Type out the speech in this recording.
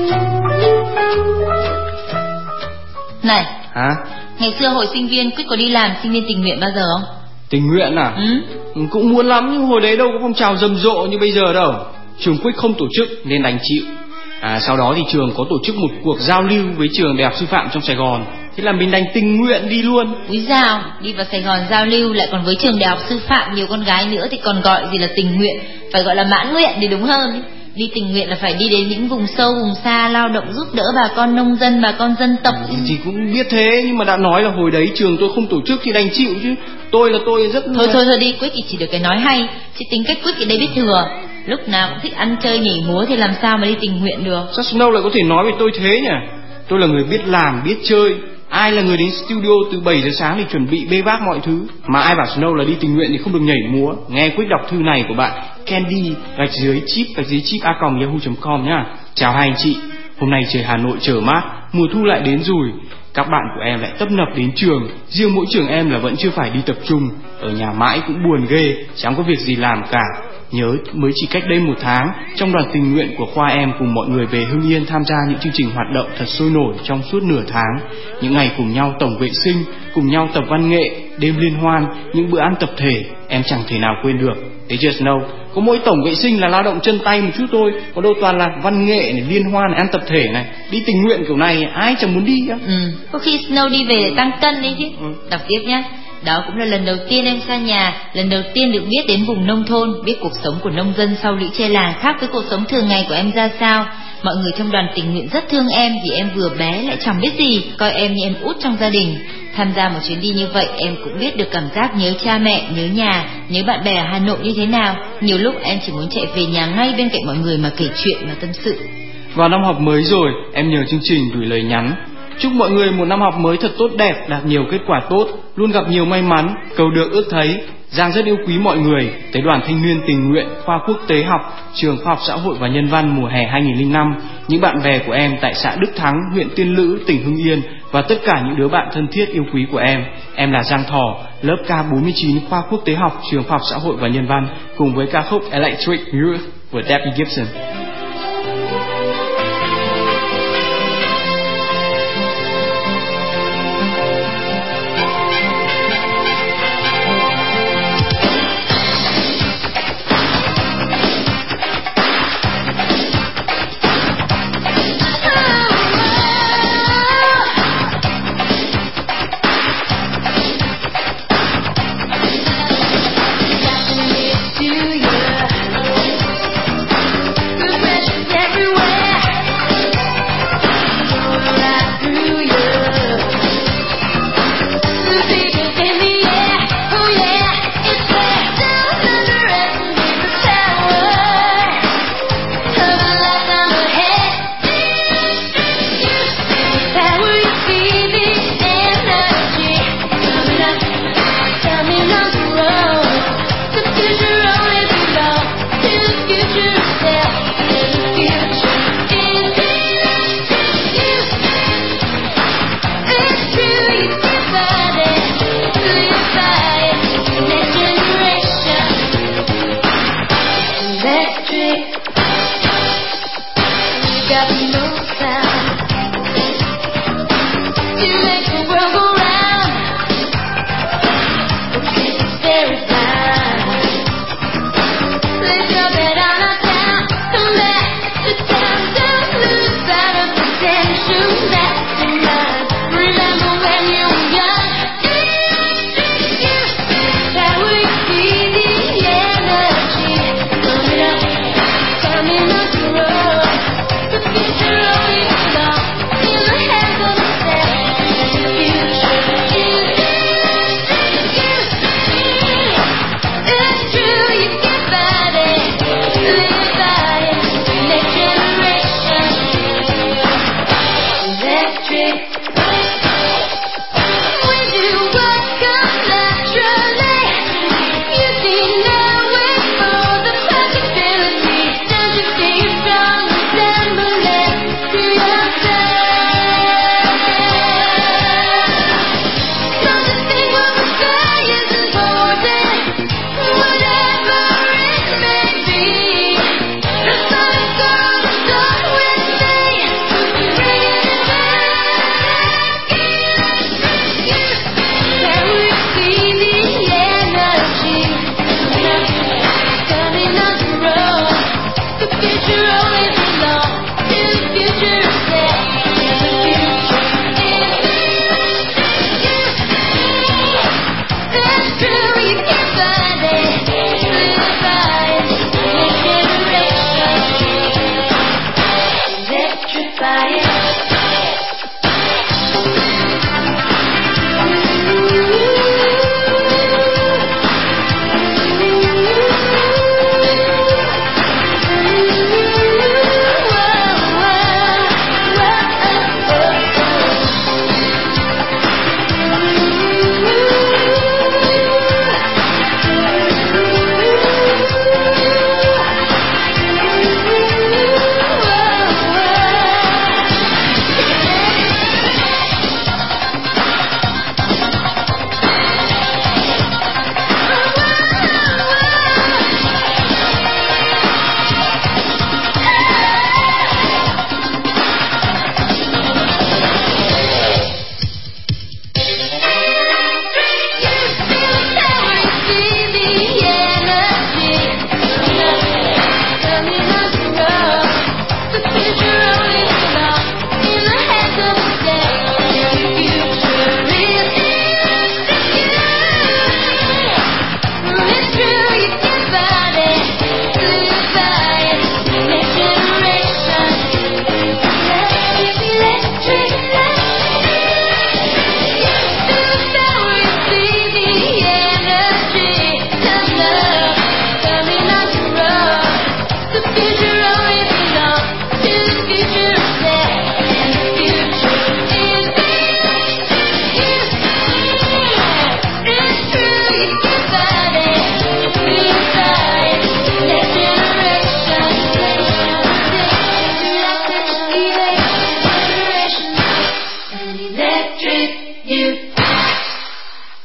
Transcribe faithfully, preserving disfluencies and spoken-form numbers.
Này. Hả? Ngày xưa hồi sinh viên Quyết có đi làm sinh viên tình nguyện bao giờ không? Tình nguyện à? Ừ. Cũng muốn lắm nhưng hồi đấy đâu có phong trào rầm rộ như bây giờ đâu. Trường Quyết không tổ chức nên đành chịu. À, sau đó thì trường có tổ chức một cuộc giao lưu với trường đại học sư phạm trong Sài Gòn. Thế là mình đành tình nguyện đi luôn. Úi dào, đi vào Sài Gòn giao lưu lại còn với trường đại học sư phạm nhiều con gái nữa thì còn gọi gì là tình nguyện, phải gọi là mãn nguyện thì đúng hơn. Đi tình nguyện là phải đi đến những vùng sâu vùng xa lao động giúp đỡ bà con nông dân, bà con dân tộc. Ừ, thì cũng biết thế nhưng mà đã nói là hồi đấy trường tôi không tổ chức thì đành chịu chứ. Tôi là tôi rất thôi thôi thôi đi, Quyết thì chỉ được cái nói hay, chứ tính cách Quyết thì đây biết thừa, lúc nào cũng thích ăn chơi nhảy múa thì làm sao mà đi tình nguyện được. Sao Snow lại có thể nói với tôi thế nhỉ? Tôi là người biết làm biết chơi. Ai là người đến studio từ bảy giờ sáng thì chuẩn bị bê vác mọi thứ. Mà ai bảo Snow là đi tình nguyện thì không được nhảy múa. Nghe Quyết đọc thư này của bạn Candy gạch dưới chip gạch dưới chip a còng yahoo chấm com nhá. Chào hai anh chị. Hôm nay trời Hà Nội trở mát, mùa thu lại đến rồi. Các bạn của em lại tấp nập đến trường. Riêng mỗi trường em là vẫn chưa phải đi tập trung. Ở nhà mãi cũng buồn ghê, chẳng có việc gì làm cả. Nhớ mới chỉ cách đây một tháng, trong đoàn tình nguyện của khoa em cùng mọi người về Hưng Yên tham gia những chương trình hoạt động thật sôi nổi trong suốt nửa tháng. Những ngày cùng nhau tổng vệ sinh, cùng nhau tập văn nghệ, đêm liên hoan, những bữa ăn tập thể, em chẳng thể nào quên được. Thế just know, có mỗi tổng vệ sinh là lao động chân tay một chút thôi, có đâu toàn là văn nghệ này, liên hoan này, ăn tập thể này. Đi tình nguyện kiểu này ai chẳng muốn đi á. Ừ, có khi Snow đi về để tăng cân đấy chứ. Ừ. Đọc tiếp nhé. Đó cũng là lần đầu tiên em xa nhà, lần đầu tiên được biết đến vùng nông thôn, biết cuộc sống của nông dân sau lũy tre làng khác với cuộc sống thường ngày của em ra sao. Mọi người trong đoàn tình nguyện rất thương em vì em vừa bé lại chẳng biết gì, coi em như em út trong gia đình. Tham gia một chuyến đi như vậy em cũng biết được cảm giác nhớ cha mẹ, nhớ nhà, nhớ bạn bè ở Hà Nội như thế nào. Nhiều lúc em chỉ muốn chạy về nhà ngay bên cạnh mọi người mà kể chuyện và tâm sự. Vào năm học mới rồi, em nhờ chương trình gửi lời nhắn. Chúc mọi người một năm học mới thật tốt đẹp, đạt nhiều kết quả tốt, luôn gặp nhiều may mắn, cầu được ước thấy. Giang rất yêu quý mọi người, tới đoàn thanh niên tình nguyện khoa quốc tế học, trường khoa học xã hội và nhân văn mùa hè hai nghìn không trăm lẻ năm, những bạn bè của em tại xã Đức Thắng, huyện Tiên Lữ, tỉnh Hưng Yên và tất cả những đứa bạn thân thiết yêu quý của em. Em là Giang Thỏ, lớp K bốn mươi chín khoa quốc tế học, trường khoa học xã hội và nhân văn, cùng với ca khúc Electric Youth của Debbie Gibson. only belong to the future of sex. The future is that's true, you can't find it. Live by it. This generation electrifying.